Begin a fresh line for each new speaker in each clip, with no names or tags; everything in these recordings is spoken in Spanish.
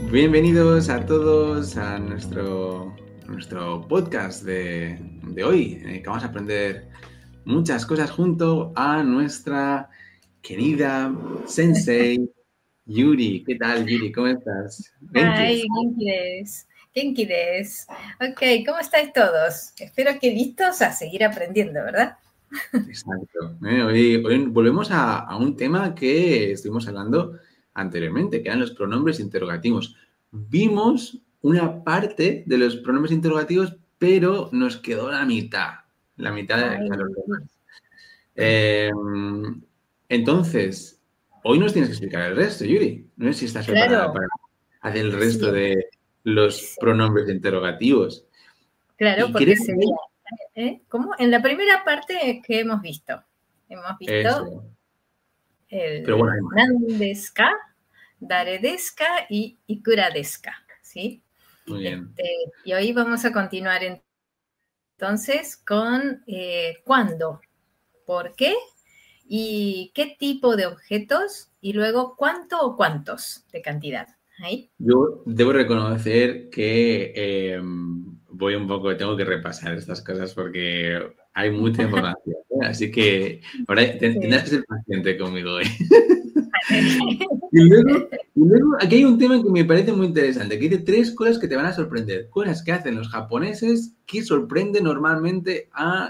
Bienvenidos a todos a nuestro podcast de hoy, que vamos a aprender muchas cosas junto a nuestra querida Sensei Yuri. ¿Qué tal, Yuri? ¿Cómo estás?
Ay, Genki des. Ok, ¿cómo estáis todos? Espero que listos a seguir aprendiendo, ¿verdad?
Exacto. Hoy volvemos a un tema que estuvimos hablando anteriormente, que eran los pronombres interrogativos. Vimos una parte de los pronombres interrogativos, pero nos quedó la mitad
Ay,
de los demás. Eh, entonces, hoy nos tienes que explicar el resto, Yuri. No sé si estás preparada
claro,
para hacer el
así
resto
es.
de los
Sí,
pronombres interrogativos.
claro,
Y
porque
creo
sería, ¿cómo? En la primera parte que hemos visto
eso. Pero bueno,
el
hay más.
nan desu ka, dare desu ka y ikura desu ka, ¿sí?
Muy bien.
Y hoy vamos a continuar entonces con cuándo, por qué y qué tipo de objetos y luego cuánto o cuántos de cantidad. ¿Ahí?
Yo debo reconocer que tengo que repasar estas cosas porque hay mucha información, ¿eh? Así que ahora tendrás
Sí.
que ser paciente conmigo hoy. Y luego, aquí hay un tema que me parece muy interesante, que dice 3 cosas que te van a sorprender. Cosas que hacen los japoneses que sorprenden normalmente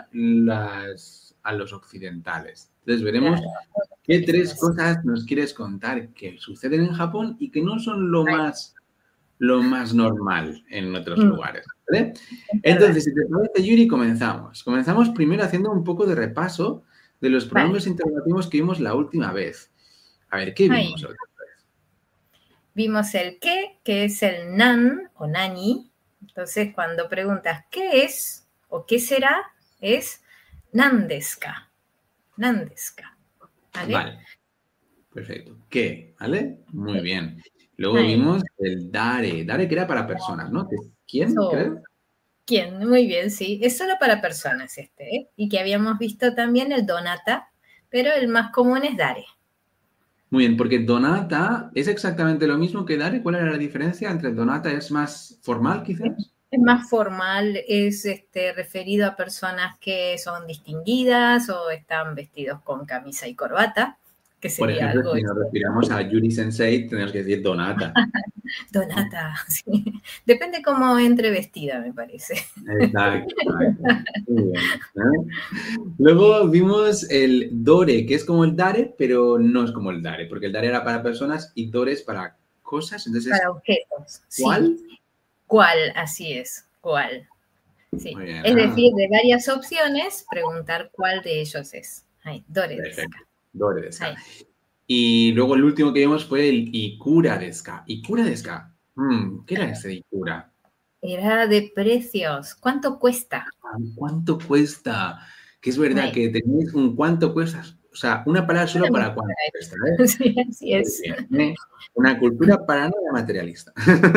a los occidentales. Entonces veremos
Claro,
qué
qué
3 cosas nos quieres contar que suceden en Japón y que no son
Ahí.
lo más normal en otros
Mm,
lugares, ¿vale?
es verdad.
Entonces, si te parece, Yuri, comenzamos. Comenzamos primero haciendo un poco de repaso de los
Vale.
pronombres interrogativos que vimos la última vez. A ver, ¿qué
Ahí.
vimos la última vez?
Vimos el qué, que es el nan o nani. Entonces, cuando preguntas qué es o qué será, es nandeska. Nandeska. ¿Vale?
Vale, perfecto. ¿Qué? ¿Vale? Muy bien. Luego
Ahí.
vimos el dare. Dare que era para personas, ¿no? ¿Quién,
So,
creo?
¿quién? Muy bien, sí. Es solo para personas ¿eh? Y que habíamos visto también el donata, pero el más común es dare.
Muy bien, porque donata es exactamente lo mismo que dare. ¿Cuál era la diferencia entre donata? ¿Es más formal, quizás?
Es más formal, es referido a personas que son distinguidas o están vestidos con camisa y corbata, que
Por
sería
ejemplo,
algo
si nos
externo.
refiriéramos a Yuri Sensei, tenemos que decir donata, ¿no?
Donata, sí. Depende cómo entre vestida, me parece.
Exacto, exacto. Muy bien, ¿no? Luego vimos el dore, que es como el dare, pero no es como el dare, porque el dare era para personas y dore es para cosas. Entonces,
Para objetos, sí.
¿cuál?
¿Cuál? Así es, ¿cuál? Sí.
Muy bien,
Es decir, de varias opciones, preguntar cuál de ellos es. Ay, dore
perfecto.
deska.
Dore deska.
Ay.
Y luego el último que vimos fue el ikura deska. Ikura deska. ¿Qué era ese ikura?
Era de precios. ¿Cuánto cuesta?
¿Cuánto cuesta? Que es verdad
Ay.
que tenéis un cuánto cuesta. O sea, una palabra solo para cuánto cuesta, ¿eh?
Sí, así
Muy
es.
bien, ¿eh? Una cultura para nada materialista.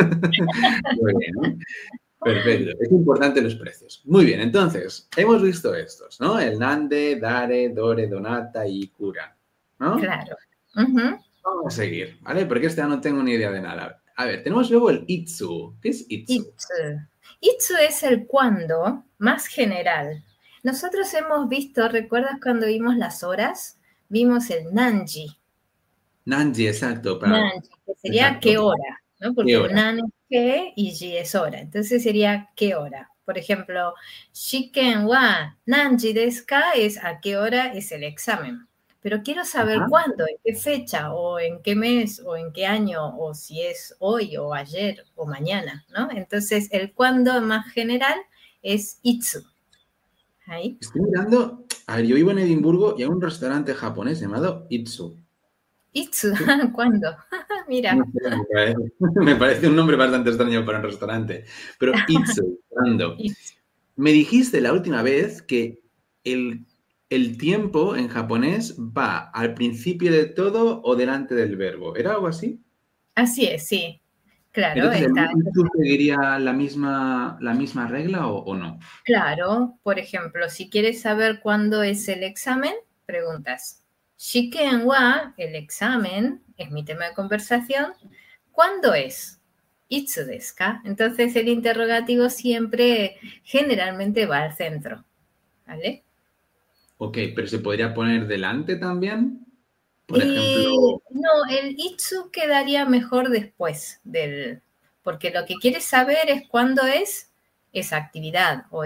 Muy bien, ¿no? Perfecto. Es importante los precios. Muy bien, entonces, hemos visto estos, ¿no? El nande, dare, dore, donata y cura, ¿no?
Claro. Ujú.
Vamos a seguir, ¿vale? Porque este no tengo ni idea de nada. A ver, tenemos luego el itsu. ¿Qué es itsu?
Itsu. Itsu es el cuándo más general. Nosotros hemos visto, ¿recuerdas cuando vimos las horas? Vimos el nanji.
Nanji, exacto,
Nanji, que sería
exacto.
qué hora, ¿no?
¿Qué
Porque
hora?
nan es qué y ji es hora. Entonces sería qué hora. Por ejemplo, shiken wa nanji desu ka es a qué hora es el examen. Pero quiero saber
Ajá.
cuándo, en qué fecha, o en qué mes, o en qué año, o si es hoy, o ayer, o mañana, ¿no? Entonces, el cuándo más general es itsu. Ahí.
Estoy mirando. A ver, yo vivo en Edimburgo y hay un restaurante japonés llamado Itsu.
Itsu,
¿Qué?
¿cuándo?
No
Mira,
sé, me parece un nombre bastante extraño para un restaurante. Pero Itsu, ¿cuándo?
itsu.
Me dijiste la última vez que el, el tiempo en japonés va al principio de todo o delante del verbo. ¿Era algo así?
Así es, sí. Claro,
Entonces, ¿el
está.
Itsu seguiría la misma regla o no?
Claro, por ejemplo, si quieres saber cuándo es el examen, preguntas, Shiken wa, el examen, es mi tema de conversación, ¿cuándo es? itsu desu ka? Entonces el interrogativo siempre, generalmente va al centro, ¿vale?
Ok, pero se podría poner delante también. Por ejemplo,
No, el itsu quedaría mejor después porque lo que quieres saber es cuándo es esa actividad o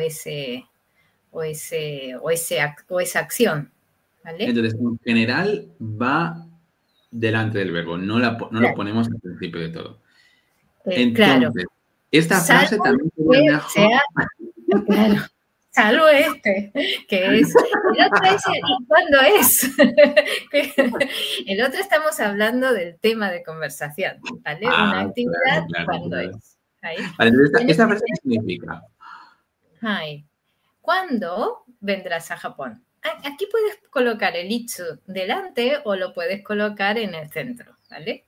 esa acción, ¿vale?
entonces, en general va delante del verbo, no lo
Claro,
ponemos al principio de todo.
claro,
Entonces, esta frase
salvo
también sería
que
mejor.
sea, claro, salvo que es, el otro es ¿y cuándo es? El otro estamos hablando del tema de conversación, ¿vale? Una
Ah,
actividad,
claro, claro,
¿cuándo
claro.
es? Ahí.
Vale, entonces,
En
esta
este
frase, ¿qué significa?
Hai. ¿Cuándo vendrás a Japón? Aquí puedes colocar el itsu delante o lo puedes colocar en el centro, ¿vale?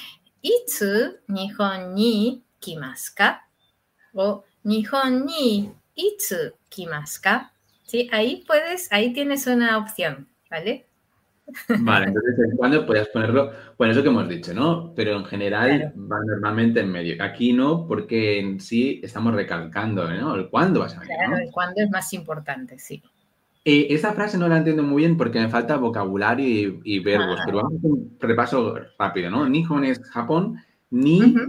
Itsu Nihon ni kimasu ka? O Nihon ni itsu kimasu ka? ¿Sí? Ahí tienes una opción, ¿vale?
Vale, entonces el cuándo podrías ponerlo, bueno, es lo que hemos dicho, ¿no? Pero en general
Claro,
va normalmente en medio. Aquí no, porque en sí estamos recalcando, ¿no? El cuándo vas a venir,
claro,
¿no?
el cuándo es más importante, sí.
Esta frase no la entiendo muy bien porque me falta vocabulario y verbos,
Ah,
pero vamos a hacer un repaso rápido, ¿no? Nihon es Japón, ni
ujú.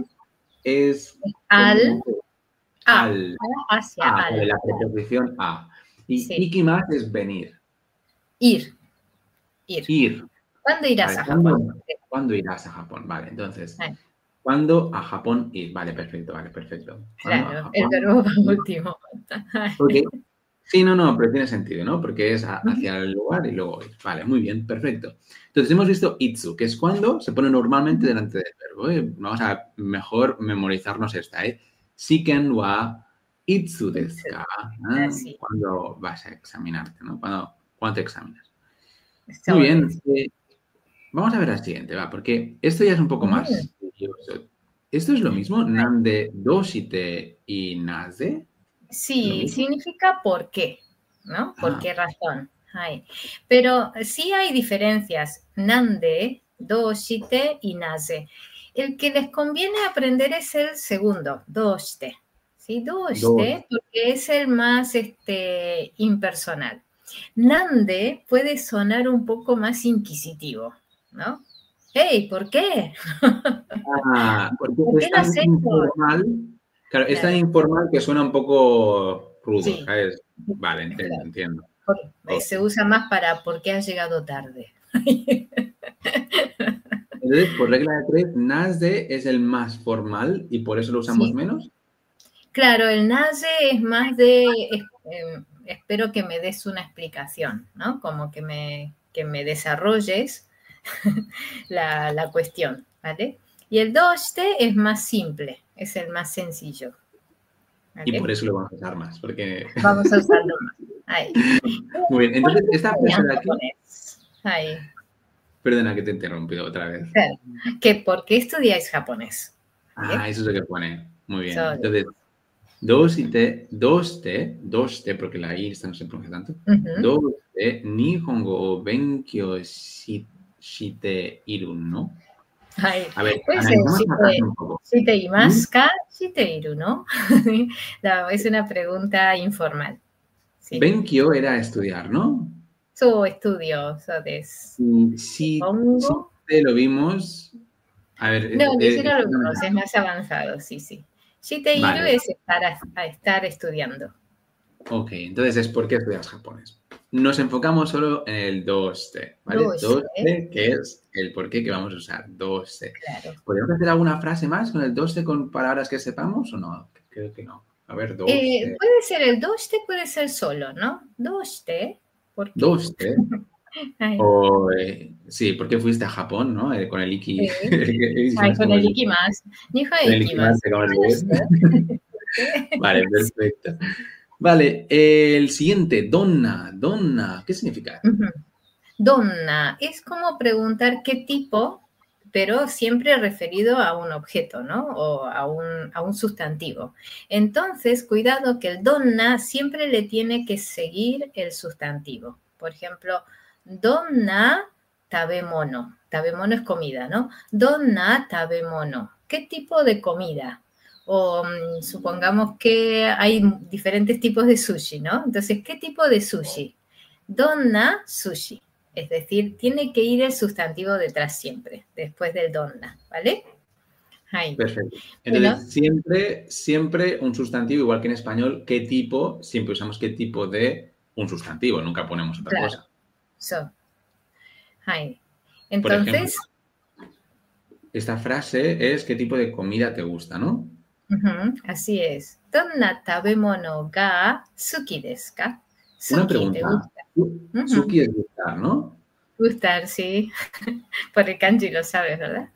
es
Al,
como
a,
al,
hacia
vale,
al,
la preposición a. Y
sí.
ikimasu es venir,
Ir, ir.
ir.
¿Cuándo irás
Vale,
a Japón?
¿cuándo irás a Japón? Vale, entonces,
Ah,
¿cuándo a Japón ir? Vale, perfecto, vale, perfecto. ¿Cuándo a
claro, el
Japón?
verbo va último.
Ok. Sí, no, pero tiene sentido, ¿no? Porque es
Ujú,
hacia el lugar y luego ir. Vale, muy bien, perfecto. Entonces hemos visto itsu, que es cuando se pone normalmente
ujú.
delante del verbo. ¿Eh? Vamos a mejor memorizarnos esta, ¿eh? Shiken wa itsu desu
Itsu,
ka.
así,
¿Cuándo vas a examinarte, ¿no? ¿Cuándo te examinas? Muy
so
bien.
des.
Vamos a ver la siguiente, va, porque esto ya es un poco
Mm,
más curioso. ¿Esto es lo mismo? Nande, doshite y naze. ¿Lo
sí,
mismo?
significa por qué, ¿no? ¿Por
Ah,
qué razón? Ay. Pero sí hay diferencias. Nande, doshite y naze. El que les conviene aprender es el segundo, doshite. ¿Sí?
dos.
Doshite, porque es el más impersonal. Nande puede sonar un poco más inquisitivo, ¿no? Hey, ¿por qué?
Ah, porque
¿Por qué
es
lo
tan
has hecho?
informal. Claro, es tan
Claro,
informal que suena un poco rudo,
sí,
¿sabes? Vale, entiendo,
claro.
entiendo. Ok.
Se usa más para ¿por qué has llegado tarde?
Entonces, por regla de tres, naze es el más formal y por eso lo usamos
Sí,
menos.
claro, el nace es más espero que me des una explicación, ¿no? Como que me desarrolles la cuestión, ¿vale? Y el doste es más simple, es el más sencillo,
Y por
¿vale?
eso lo vamos a usar más, porque...
Vamos a usarlo más. Ahí.
Muy bien,
¿Por
entonces,
qué
esta frase
estudian
de aquí...
japonés? Ahí.
Perdona que te he interrumpido otra vez.
Claro. ¿Por qué estudiáis japonés? ¿Vale?
Ah, eso es lo que pone. Muy bien.
So,
Entonces, doste, porque la I esta no se pronuncia tanto.
ujú.
Doste, nihongo o benkyou shite iru, ¿no?
Ay,
A ver,
puede ser
analicemos la frase un poco.
shite
Ni-
imasu ka, shite iru, ¿no? No, es una pregunta informal. Sí.
Benkyou era estudiar, ¿no?
Su estudio, so
Y si
supongo.
lo vimos. A ver,
No, ni siquiera lo vimos, es más avanzado, sí, sí. Shite iru
vale,
es a estar estudiando.
ok, entonces es porque estudias japonés. Nos enfocamos solo en el 2T, ¿vale?
Doshite,
2T, que es el por qué que vamos a usar, 2T.
claro.
¿Podríamos hacer alguna frase más con el 2T con palabras que sepamos o no? Creo que no. A ver, 2T.
Puede ser el doshite, puede ser solo, ¿no? Doshite, ¿por qué?
2T.
Ay,
O, sí, porque fuiste a Japón, ¿no? Con el Iki.
sí. Ay,
Dijimos
con
como
el
si-
ikimasu. Nijo
con
de
el Ikimasu,
ikimasu.
acabamos de ver.
Doshite, ¿por qué?
Vale, perfecto. Vale, el siguiente, donna. Donna, ¿qué significa?
Ujú. Donna es como preguntar qué tipo, pero siempre referido a un objeto, ¿no? O a un sustantivo. Entonces, cuidado que el donna siempre le tiene que seguir el sustantivo. Por ejemplo, donna tabemono. Tabemono es comida, ¿no? Donna tabemono. ¿Qué tipo de comida? O supongamos que hay diferentes tipos de sushi, ¿no? Entonces, ¿qué tipo de sushi? Donna sushi. Es decir, tiene que ir el sustantivo detrás siempre, después del donna, ¿vale? Ahí.
Perfecto.
Bueno,
Entonces, siempre un sustantivo, igual que en español, ¿qué tipo? Siempre usamos qué tipo de un sustantivo, nunca ponemos otra
claro.
cosa.
So. Ahí.
Por ejemplo,
Entonces,
esta frase es ¿qué tipo de comida te gusta, no?
así es. Donna tabemono ga suki desu ka?
Una
Suki, ¿te
pregunta.
gusta?
Suki es gustar, ¿no?
Gustar, sí. Por el kanji lo sabes, ¿verdad?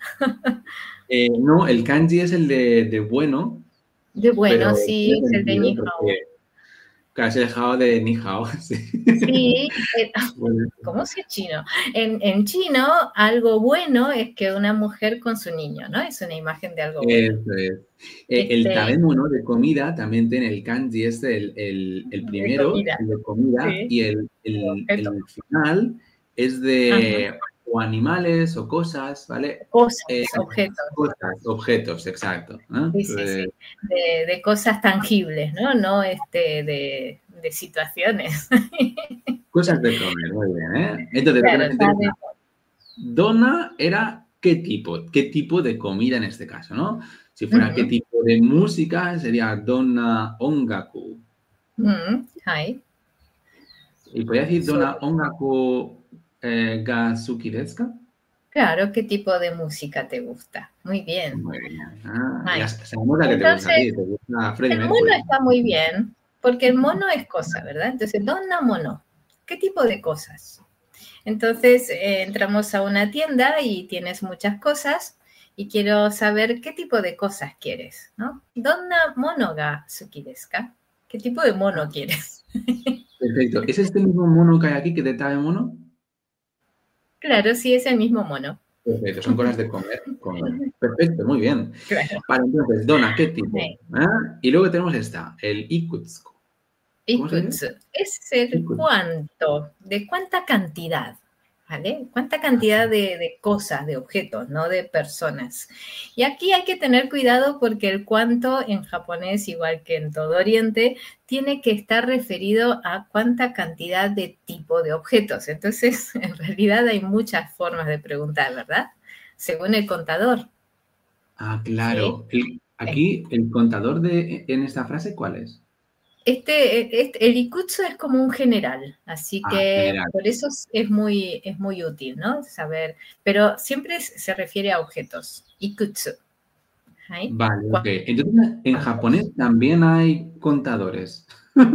No, el kanji es el de bueno,
De bueno,
pero
sí,
tiene
es el de
sentido
ni hao.
porque casi he dejado de ni hao. Sí.
Sí,
Bueno,
¿cómo si es chino? En chino, algo bueno es que una mujer con su niño, ¿no? Es una imagen de algo bueno.
eso es. El tabemu, de comida, también tiene el kanji, es el
De
primero,
comida,
el de comida,
sí,
y
objeto.
el final es
Ajá.
de o animales o cosas, ¿vale?
Cosas, objetos.
Cosas, objetos, exacto, ¿no?
Sí, sí,
Entonces,
sí. De cosas tangibles, ¿no? No de situaciones.
cosas de comer, muy bien, ¿eh? Entonces, lo que
Claro,
nos
sabe.
interesa, dona era qué tipo de comida en este caso, ¿no? Si fuera qué
Ujú.
tipo de música, sería dona ongaku.
Hi.
¿Y podría decir
So,
dona ongaku ga suki desu ka?
claro, ¿qué tipo de música te gusta? Muy bien.
Muy bien. Ah, ya
Hi.
sabemos la que te gusta a
Entonces,
ti, te gusta Freddie
el mono
Mercury.
está muy bien, porque el mono es cosa, ¿verdad? Entonces, donna mono. ¿Qué tipo de cosas? Entonces, entramos a una tienda y tienes muchas cosas y quiero saber qué tipo de cosas quieres, ¿no? ¿Donna mono ga suki desu ka? ¿Qué tipo de mono quieres?
Perfecto. ¿Es este mismo mono que hay aquí que te trae mono?
Claro, sí, es el mismo mono.
Perfecto, son cosas de comer. Perfecto, muy bien.
Claro.
Vale, entonces, dona, ¿qué tipo?
Sí.
Y luego tenemos esta, el ikutsuko. ¿Cómo se dice?
Ikutsu es el
Ikutsuko.
cuánto, de cuánta cantidad, ¿vale? Cuánta cantidad de cosas, de objetos, no de personas. Y aquí hay que tener cuidado porque el cuánto en japonés, igual que en todo Oriente, tiene que estar referido a cuánta cantidad de tipo de objetos. Entonces, en realidad hay muchas formas de preguntar, ¿verdad? Según el contador,
Ah,
¿sí?
claro. Aquí, el contador en esta frase, ¿cuál es?
El ikutsu es como un general, así
Ah,
que
general.
por eso es muy útil, ¿no? Saber, pero siempre se refiere a objetos, ikutsu. ¿Sí?
Vale, ok. Entonces, en
¿Cuántos?
japonés también hay contadores.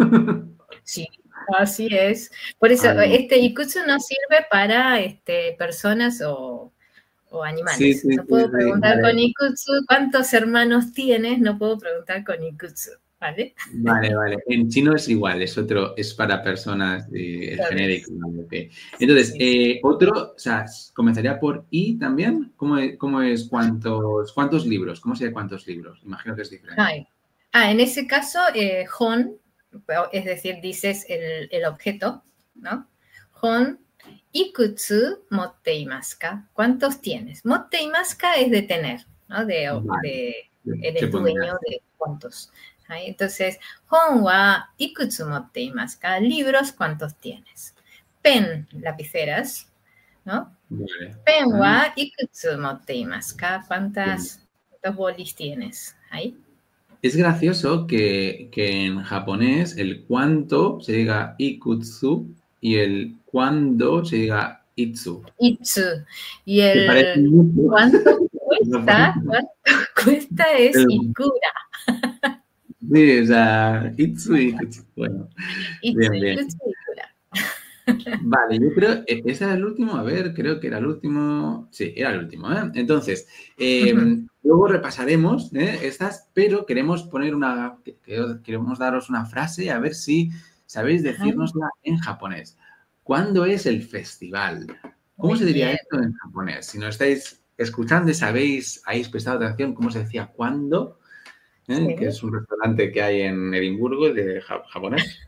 Sí, así es. Por eso,
Algo.
ikutsu no sirve para personas o
Sí,
animales.
sí,
No
sí,
puedo
sí,
preguntar con
vale.
ikutsu cuántos hermanos tienes, no puedo preguntar con ikutsu, ¿vale?
Vale, vale. En chino es igual, es para personas, es
Sabes.
genérico. Vale, ok.
Sí,
Entonces,
sí, sí.
otro, o sea, comenzaría por I también. Cómo es cuántos libros? ¿Cómo sería cuántos libros? Imagino que es diferente.
Hi. En ese caso, hon, es decir, dices el objeto, ¿no? Hon, ikutsu motte imasu ka? ¿Cuántos tienes? Motte imasu ka es de tener, ¿no?
Vale. Se
Eres
pondría
dueño de cuántos. ¿Sí? Entonces, hon wa ikutsu motte imasu ka? Libros, ¿cuántos tienes? Pen, lapiceras, ¿no?
vale.
Pen
Ah,
wa ikutsu motte imasu ka?
bien.
¿Cuántos bolis tienes? ¿Ahí?
Es gracioso que en japonés el cuánto se diga ikutsu y el cuándo se diga itsu.
Itsu. Y
Se
el
parecen mucho.
cuánto
No
cuesta,
parecen.
cuánto cuesta es Ikura.
Sí, o sea, itsu y ikutsu. Bueno,
Itsu,
bien, bien.
Ikutsu, Ikura.
Vale, yo creo, ¿ese era el último? A ver, creo que era el último. Sí, era el último, ¿eh? Entonces, luego repasaremos estas, pero queremos poner queremos daros una frase a ver si sabéis
Ajá,
decírnosla en japonés. ¿Cuándo es el festival? ¿Cómo
muy
se diría
bien.
esto en japonés? Si no estáis escuchando y sabéis, habéis prestado atención cómo se decía cuándo, que
Sí.
es un restaurante que hay en Edimburgo de japonés.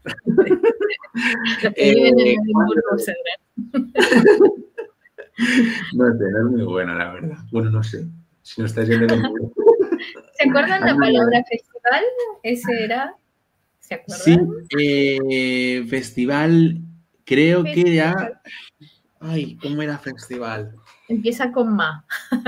Los que viven en
¿Cuándo?
Edimburgo sabrán.
No sé, no es muy buena, la verdad. Bueno, no sé. Si no estáis en Edimburgo.
¿Se acuerdan la palabra festival? Ese era, ¿se acuerdan?
Sí, festival, creo que era... Ay, ¿cómo era festival?
Empieza con ma.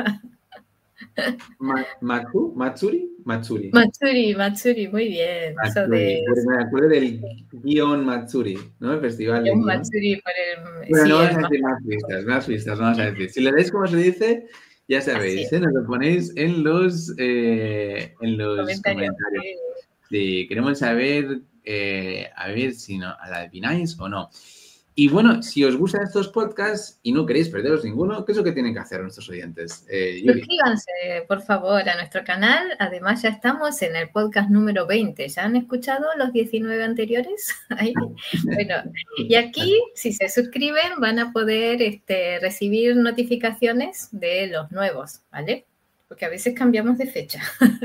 ¿Matsuri?
Matsuri, muy bien. Eso
Matsuri, porque me acuerdo del guión Matsuri, ¿no? El festival de guión.
Matsuri por
Bueno,
sí,
no vamos a decir más pistas, no vamos a decir. Si le dais cómo se dice, ya sabéis, nos lo ponéis en los comentarios. Sí, queremos saber, a ver si la adivináis o no. Y bueno, si os gustan estos podcasts y no queréis perderos ninguno, ¿qué es lo que tienen que hacer nuestros oyentes?
Suscríbanse, por favor, a nuestro canal. Además, ya estamos en el podcast número 20. ¿Ya han escuchado los 19 anteriores? Ahí. Bueno, y aquí, si se suscriben, van a poder recibir notificaciones de los nuevos, ¿vale? Porque a veces cambiamos de fecha.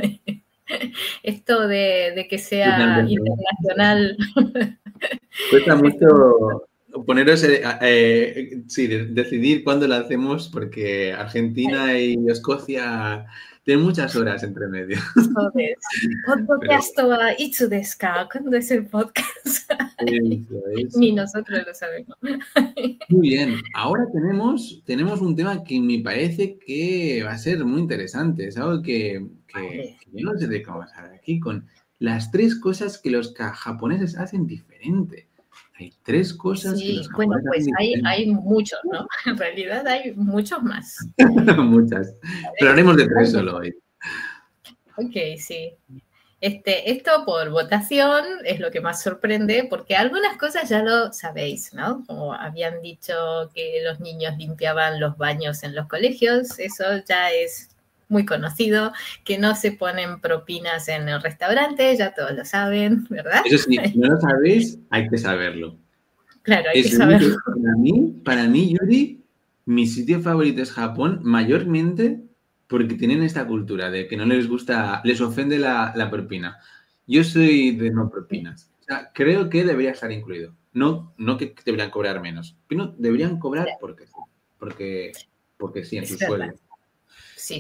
Esto de que sea internacional.
Cuesta mucho poneros, decidir cuándo lo hacemos, porque Argentina y Escocia tienen muchas horas entre medio.
Podcast wa itsu desu ka? ¿Cuándo es el podcast?
Eso.
Ni nosotros lo sabemos.
Muy bien, ahora tenemos un tema que me parece que va a ser muy interesante. Es algo que yo no sé de cómo vamos a hablar aquí, con las 3 cosas que los japoneses hacen diferente. Hay 3 cosas que los japoneses
hacen diferente. Hay muchos, ¿no? En realidad hay muchos más.
Muchas. Pero haremos de 3 solo hoy.
Ok, sí. Esto por votación es lo que más sorprende, porque algunas cosas ya lo sabéis, ¿no? Como habían dicho que los niños limpiaban los baños en los colegios, eso ya es muy conocido, que no se ponen propinas en el restaurante, ya todos lo saben, ¿verdad?
Eso sí, si no lo sabéis, hay que saberlo.
Claro, hay que saberlo.
Para mí, Yuri, mi sitio favorito es Japón, mayormente porque tienen esta cultura de que no les gusta, les ofende la propina. Yo soy de no propinas. O sea, creo que debería estar incluido. No que deberían cobrar menos, pero deberían cobrar porque sí, en su sueldo.
Sí.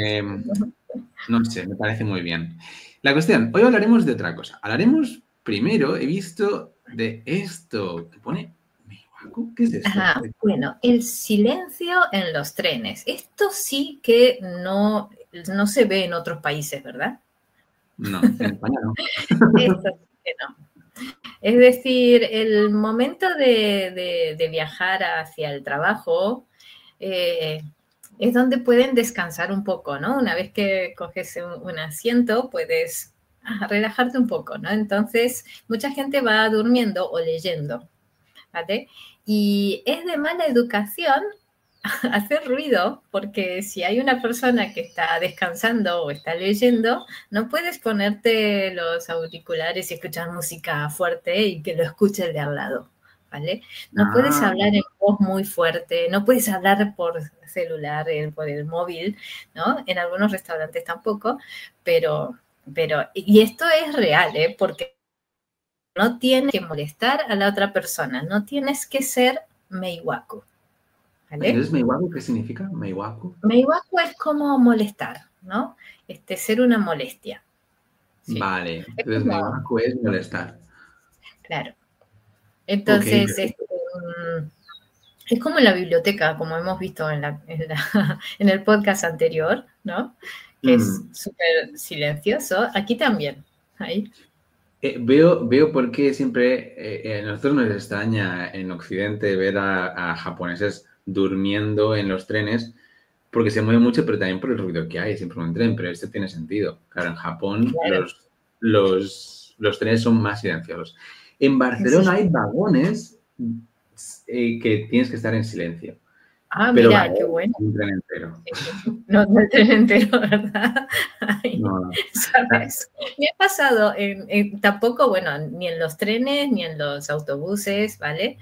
No sé, me parece muy bien. La cuestión, hoy hablaremos de otra cosa. Hablaremos primero, he visto de esto que pone... ¿Qué es esto?
Bueno, el silencio en los trenes. Esto sí que no se ve en otros países, ¿verdad?
No, en España no.
Esto sí que no. Es decir, el momento de viajar hacia el trabajo es donde pueden descansar un poco, ¿no? Una vez que coges un asiento, puedes relajarte un poco, ¿no? Entonces, mucha gente va durmiendo o leyendo, ¿vale? Y es de mala educación hacer ruido, porque si hay una persona que está descansando o está leyendo, no puedes ponerte los auriculares y escuchar música fuerte y que lo escuche el de al lado, ¿vale? No puedes hablar en voz muy fuerte, no puedes hablar por celular, por el móvil, ¿no? En algunos restaurantes tampoco, pero y esto es real, ¿eh? Porque no tienes que molestar a la otra persona, no tienes que ser meiwaku. ¿Vale?
Entonces, ¿meiwaku qué significa? ¿Meiwaku?
Meiwaku es como molestar, ¿no? Ser una molestia.
¿Sí? Vale, entonces meiwaku es molestar.
Claro. Entonces, es como en la biblioteca, como hemos visto en el podcast anterior, ¿no? Que es súper silencioso. Aquí también. Ahí.
Veo por qué siempre a nosotros nos extraña en Occidente ver a japoneses durmiendo en los trenes, porque se mueve mucho, pero también por el ruido que hay siempre en un tren, pero esto tiene sentido. Claro, en Japón claro. los trenes son más silenciosos. En Barcelona hay vagones que tienes que estar en silencio.
Pero mira, qué bueno.
Un tren entero.
No el tren entero, ¿verdad? Ay, no. ¿Sabes? Me ha pasado, tampoco, bueno, ni en los trenes, ni en los autobuses, ¿vale?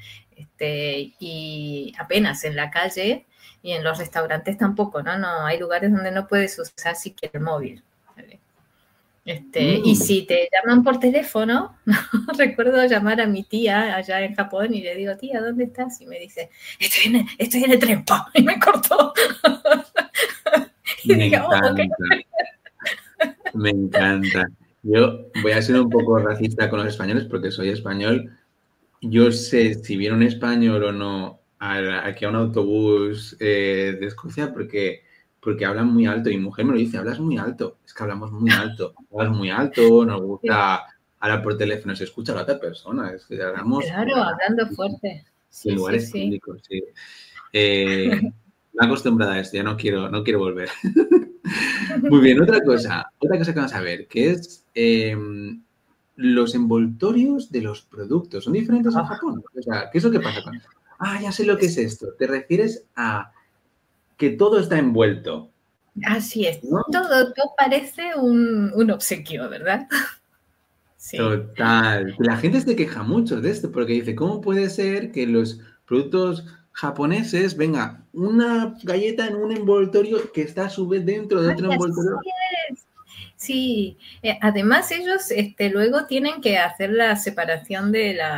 Y apenas en la calle y en los restaurantes tampoco, ¿no? No, hay lugares donde no puedes usar siquiera el móvil, ¿vale? Y si te llaman por teléfono, recuerdo llamar a mi tía allá en Japón y le digo, tía, ¿dónde estás? Y me dice, estoy en el tren, ¡pum! Y me cortó. Y digo, okay.
Me encanta. Yo voy a ser un poco racista con los españoles porque soy español. Yo sé si viene un español o no aquí a un autobús de Escocia porque hablan muy alto. Y mi mujer me lo dice, hablas muy alto. Es que hablamos muy alto. Hablas muy alto, nos gusta hablar por teléfono, se escucha a la otra persona. Es que hablamos
Claro, hablando fuerte.
en
Sí, sí,
lugares
sí.
públicos, sí. Me he acostumbrado a esto, ya no quiero volver. Muy bien, otra cosa que vamos a ver, que es los envoltorios de los productos. ¿Son diferentes en
Oh,
Japón? O sea, ¿qué es lo que pasa con? Ah, ya sé lo que es esto. Te refieres a que todo está envuelto,
así es.
¿no?
Todo parece un obsequio, ¿verdad? Sí.
Total. La gente se queja mucho de esto porque dice, ¿cómo puede ser que los productos japoneses, venga, una galleta en un envoltorio que está a su vez dentro de
Ay,
otro
así
envoltorio?
es. Sí, además ellos luego tienen que hacer la separación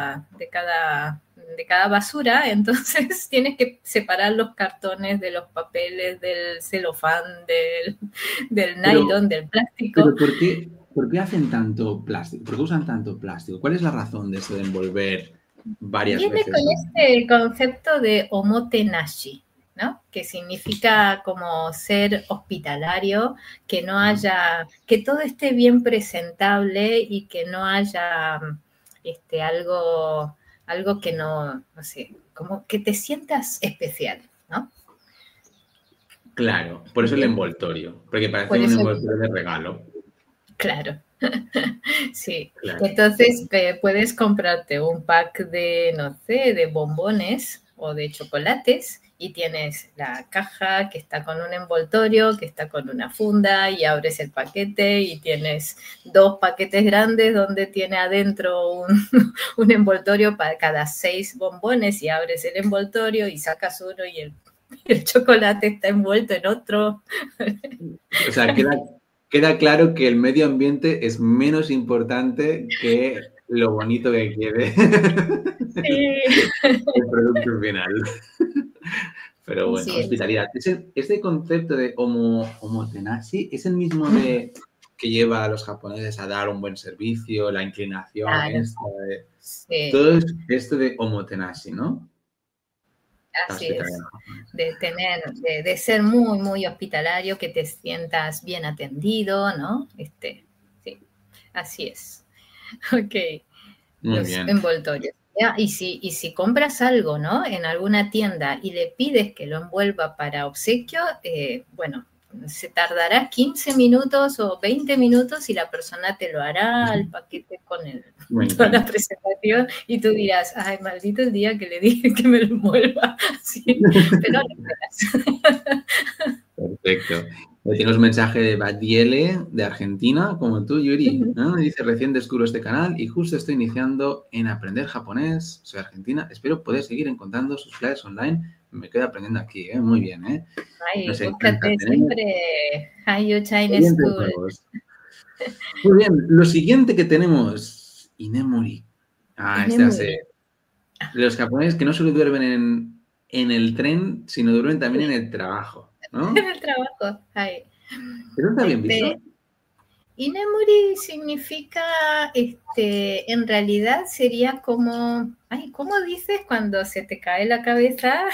de cada basura, entonces tienes que separar los cartones de los papeles, del celofán, del
Pero,
nylon, del plástico.
pero por qué hacen tanto plástico? ¿Por qué usan tanto plástico? ¿Cuál es la razón de eso de envolver varias
Viene con
veces?
este concepto de omotenashi, ¿no? Que significa como ser hospitalario, que no haya, que todo esté bien presentable y que no haya algo que no sé, como que te sientas especial, ¿no?
Claro, por eso el envoltorio, porque parece
Por
un
eso,
envoltorio de regalo.
claro. Sí,
Claro.
entonces puedes comprarte un pack de, no sé, de bombones o de chocolates y tienes la caja que está con un envoltorio, que está con una funda y abres el paquete y tienes dos paquetes grandes donde tiene adentro un envoltorio para cada 6 bombones y abres el envoltorio y sacas uno y el chocolate está envuelto en otro.
O sea, queda claro que el medio ambiente es menos importante que lo bonito que quede
Sí,
el producto final. Pero bueno,
así es.
hospitalidad. Ese concepto de omotenashi es el mismo que lleva a los japoneses a dar un buen servicio, la inclinación
Claro,
esta,
sí.
todo es esto de omotenashi, ¿no? La
Así es,
hospitalidad japonesa.
de ser muy, muy hospitalario, que te sientas bien atendido, ¿no? Sí, así es. Ok,
Muy
los
bien.
envoltorios. Ya, y si compras algo, ¿no? En alguna tienda y le pides que lo envuelva para obsequio, bueno, se tardará 15 minutos o 20 minutos y la persona te lo hará al paquete con
Me
toda la
encanta.
presentación y tú dirás, ay, maldito el día que le dije que me lo envuelva. Sí, pero lo esperas.
Perfecto. Tenemos un mensaje de Badiele, de Argentina, como tú, Yuri, ¿no? Dice, recién descubro este canal y justo estoy iniciando en aprender japonés. Soy argentina. Espero poder seguir encontrando sus clases online. Me quedo aprendiendo aquí, ¿eh? Muy bien, ¿eh?
Ay,
Nos encanta.
búscate
Tenemos
siempre High Chinese
oyentes
School.
nuevos. Muy bien. Lo siguiente que tenemos, Inemori. Ah, este
Inemuri.
hace. Los japoneses que no solo duermen en el tren, sino duermen también en el trabajo,
En
¿no?
el trabajo. Ay.
¿Eso está bien
Este,
visto?
Inemuri significa, en realidad sería como, ay, ¿cómo dices cuando se te cae la cabeza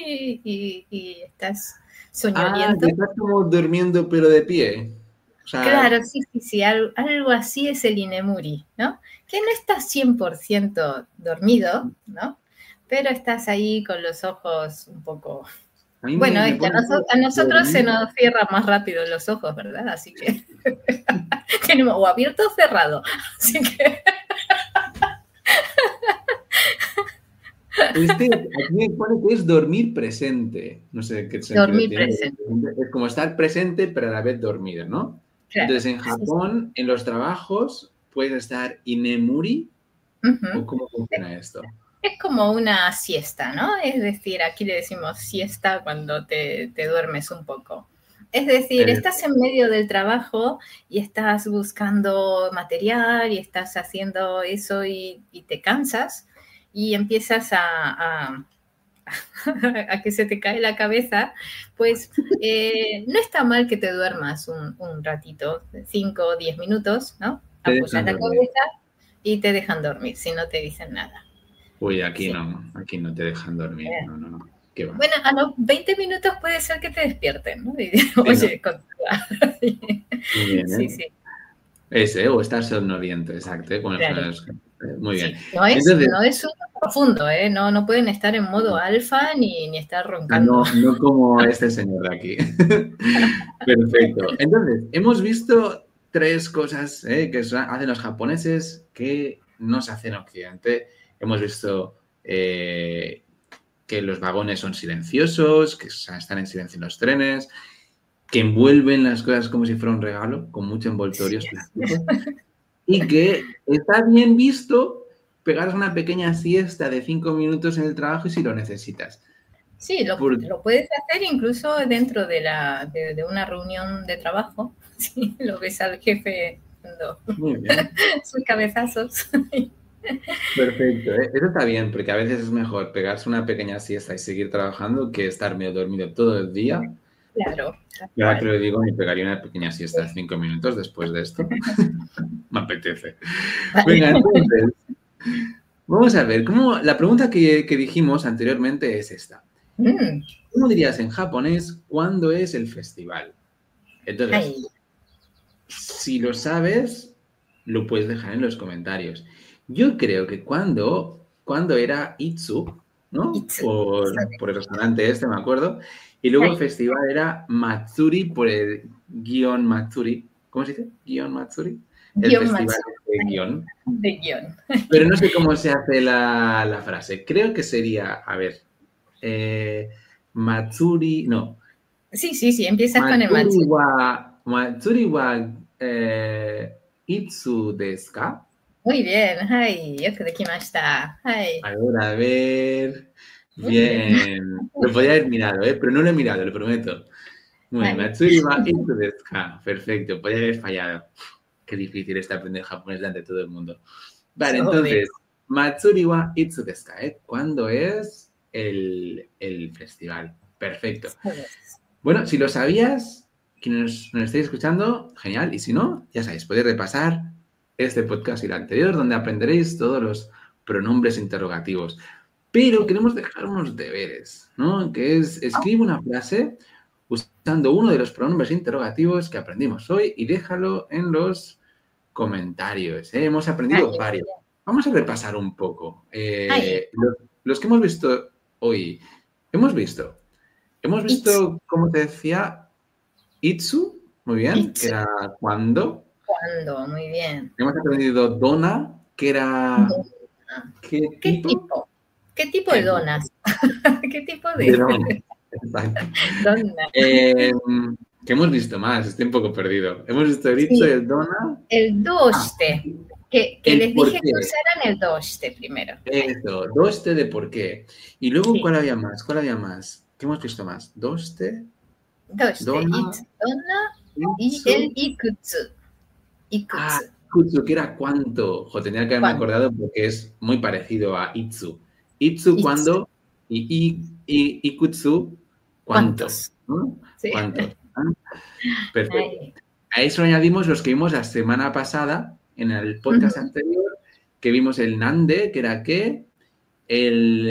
y estás
Ah, que
soñoliento?
estás como durmiendo pero de pie. O sea,
Claro, sí, sí, sí, algo así es el Inemuri, ¿no? Que no estás 100% dormido, ¿no? Pero estás ahí con los ojos un poco.
a mí
Bueno,
me pone eso
a nosotros se
dormir.
nos cierran más rápido los ojos, ¿verdad? Así que tenemos o abierto o cerrado. Así que
Aquí me pone que es dormir presente. No sé qué sentido
dormir
tiene.
presente.
Es como estar presente, pero a la vez dormido, ¿no?
Claro.
Entonces, en
Sí, sí.
Japón, en los trabajos, puedes estar inemuri, ¿o
Ujú.
cómo funciona esto?
Es como una siesta, ¿no? Es decir, aquí le decimos siesta cuando te duermes un poco. Es decir,
Eh,
estás en medio del trabajo y estás buscando material y estás haciendo eso y te cansas y empiezas a que se te cae la cabeza, pues no está mal que te duermas un ratito, 5 o 10 minutos, ¿no?
Te
Apoyas
dejan
la
dormir.
cabeza y te dejan dormir, si no te dicen nada.
Uy,
Sí.
aquí no te dejan dormir. No, no, no. ¿Qué va?
Bueno, a los 20 minutos puede ser que te despierten, ¿no? Y,
Sí, ¿no?
oye, continúa.
Muy bien,
Sí,
¿eh?
sí,
Ese, o estar somnoliento, exacto. Bueno,
claro.
muy bien.
Sí.
Entonces,
No es sueño profundo, ¿eh? No, no pueden estar en modo alfa ni estar roncando.
no, no como este señor de aquí. Perfecto. Entonces, hemos visto tres cosas hacen los japoneses que no se hacen en Occidente. Hemos visto que los vagones son silenciosos, que están en silencio en los trenes, que envuelven las cosas como si fuera un regalo, con mucho envoltorio plástico, y que está bien visto pegar una pequeña siesta de 5 minutos en el trabajo si lo necesitas.
Sí, lo puedes hacer incluso dentro de una reunión de trabajo. Sí, lo ves al jefe dando
Muy bien.
sus cabezazos.
Perfecto, ¿eh? Eso está bien, porque a veces es mejor pegarse una pequeña siesta y seguir trabajando que estar medio dormido todo el día.
Claro, tal
Y ahora que
cual.
lo digo, me pegaría una pequeña siesta de 5 minutos después de esto. Me apetece. Venga,
Vale.
entonces, vamos a ver, la pregunta que dijimos anteriormente es esta.
Mm,
¿Cómo dirías en japonés cuándo es el festival? Entonces,
ay,
si lo sabes, lo puedes dejar en los comentarios. Yo creo que cuando era Itsu, ¿no?
itsu.
Por el restaurante este, me acuerdo. Y luego el
Ay,
festival era Matsuri por el guión Matsuri. ¿Cómo se dice? Guión Matsuri. El
guión
festival
matsu,
de guión.
de guión.
Pero no sé cómo se hace la frase. Creo que sería, a ver, Matsuri, no.
Sí, sí, sí, empiezas con el
Matsuri
matsu.
wa itsu desu ka?
Muy bien, ay, yoku dekimashita. Ay,
A ver.
muy bien.
Bien. Lo podía haber mirado, ¿eh? Pero no lo he mirado, lo prometo. Muy bien.
Ay,
Matsuri wa itsu desu ka. Perfecto. Podía haber fallado. Qué difícil está aprender japonés delante de todo el mundo. Vale,
joder.
entonces, Matsuri wa itsu desu ka, ¿eh? ¿Cuándo es el festival? Perfecto. Bueno, si lo sabías, quienes nos estéis escuchando, genial. Y si no, ya sabéis, podéis repasar este podcast y el anterior, donde aprenderéis todos los pronombres interrogativos. Pero queremos dejar unos deberes, ¿no? Que es, escribe una frase usando uno de los pronombres interrogativos que aprendimos hoy y déjalo en los comentarios. ¿Eh? Hemos
Ay,
aprendido varios. Vamos a repasar un poco.
ay,
Los que hemos visto hoy. Hemos visto
itsu,
como te decía, Itsu, muy bien, que
itsu.
era cuando.
¿Cuándo? Muy bien.
Hemos aprendido Dona, que era
Dona.
qué
¿Qué
tipo.
tipo? ¿Qué tipo de
¿Qué tipo?
donas? ¿Qué tipo
De
de
Dona. Exacto.
dona?
¿Qué hemos visto más? Estoy un poco perdido. Hemos visto el Itsu,
Sí,
el Dona.
el
Ah,
doshite. Que
el
les dije
por
que
qué.
usaran el doshite primero.
Eso, doste de por qué. Y luego,
Sí,
¿cuál había más? ¿Cuál había más? ¿Qué hemos visto más? Doste,
doshite,
Dona,
itsu, dona y el
Itsu.
ikutsu.
Ah,
Ikutsu.
Kutsu, que era cuánto. Jo, tenía que haberme
¿Cuándo?
acordado porque es muy parecido a Itsu. Itsu,
Itsu.
cuándo, y Ikutsu, cuánto.
¿Cuántos?
¿No?
Sí.
¿Cuánto? ¿Ah? Perfecto.
Ay.
A eso añadimos los que vimos la semana pasada, en el podcast
Ujú.
anterior, que vimos el Nande, que era qué, el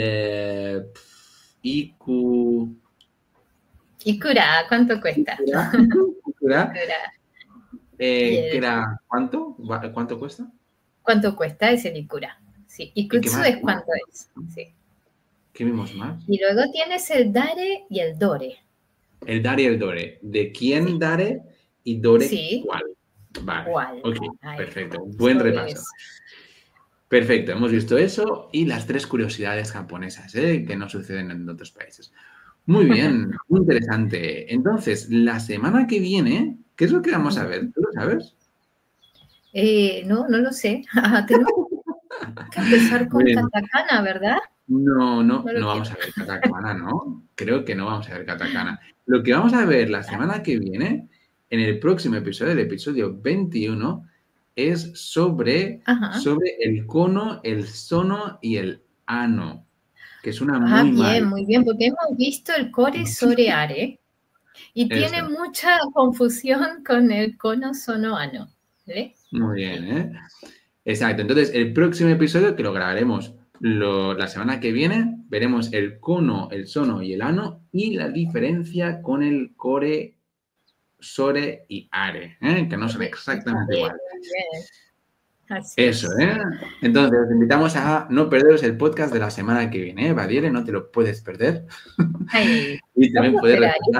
Iku,
Ikura, ¿cuánto cuesta?
Ikura,
Ikura. Y
que
el
era ¿cuánto? ¿Cuánto cuesta?
¿cuánto cuesta? Es el Ikura. Sí,
¿Y qué
Ikutsu
más?
es cuánto es. Sí.
¿Qué vimos más?
Y luego tienes el dare y el dore.
El Dare y el Dore. ¿De quién
Sí.
Dare y Dore
Sí.
cuál? Vale.
¿Cuál?
Ok,
Ay,
perfecto. Buen
eso
repaso.
es.
Perfecto, hemos visto eso y las tres curiosidades japonesas, que no suceden en otros países. Muy bien, muy interesante. Entonces, la semana que viene, ¿qué es lo que vamos a ver? ¿Tú lo sabes?
No, no lo sé. Tenemos que empezar con
Bien.
katakana, ¿verdad?
No, no,
No lo
no
quiero.
vamos a ver katakana, ¿no? Creo que no vamos a ver katakana. Lo que vamos a ver la semana que viene, en el próximo episodio, el episodio 21, es
Ajá.
sobre el cono, el sono y el ano. que suena muy mal.
Muy bien, porque hemos visto el core sore are y tiene
Eso.
mucha confusión con el cono sono ano. ¿Vale?
Muy bien, ¿eh? Exacto. Entonces, el próximo episodio, que lo grabaremos la semana que viene, veremos el cono, el sono y el ano y la diferencia con el core, sore y are, ¿eh? Que no son exactamente igual.
Muy bien. Así
Eso,
es.
¿eh? Entonces, os invitamos a no perderos el podcast de la semana que viene, ¿eh? Badiere, no te lo puedes perder. Y también puedes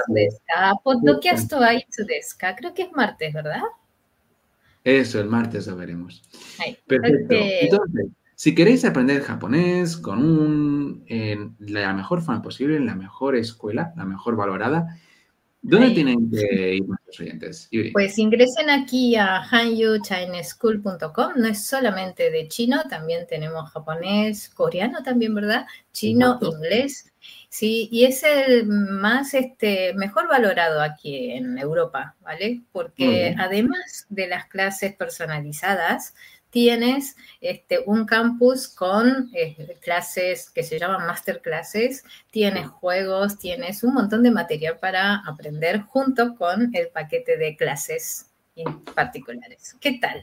Creo que es martes, ¿verdad?
Eso, el martes lo veremos.
Ay,
Perfecto.
ok.
Entonces, si queréis aprender japonés la mejor forma posible, en la mejor escuela, la mejor valorada, ¿dónde tienen que ir nuestros oyentes, Yuri?
Pues ingresen aquí a hanyuchineschool.com. No es solamente de chino, también tenemos japonés, coreano también, ¿verdad? Chino,
Exacto.
inglés. Sí, y es el más mejor valorado aquí en Europa, ¿vale? Porque además de las clases personalizadas, tienes un campus con clases que se llaman masterclasses, tienes juegos, tienes un montón de material para aprender junto con el paquete de clases particulares. ¿Qué tal?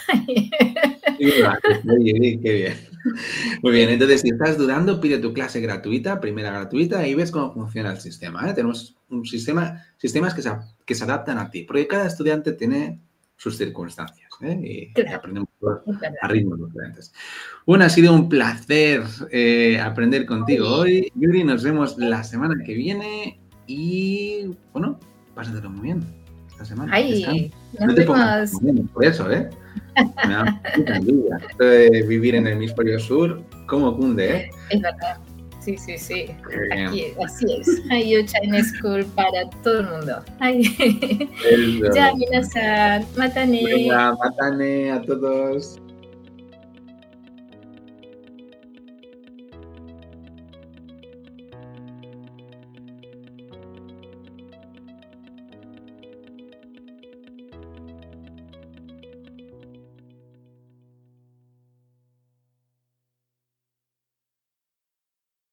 Qué bien. Muy bien, entonces si estás dudando, pide tu clase gratuita, primera gratuita, y ves cómo funciona el sistema, ¿eh? Tenemos un sistemas que se adaptan a ti, porque cada estudiante tiene sus circunstancias, ¿eh? Y aprendemos a ritmos diferentes. Bueno, ha sido un placer aprender contigo hoy. Yuri, nos vemos la semana que viene y, bueno, pásatelo muy bien esta semana. No te pongas muy bien por eso, ¿eh? Me da mucha envidia. Vivir en el hemisferio sur, ¿cómo cunde, eh?
Es verdad. Sí. Aquí, así es. Hanyou Chinese School para todo el mundo. Ya, minasan. Matane.
Venga, matane a todos.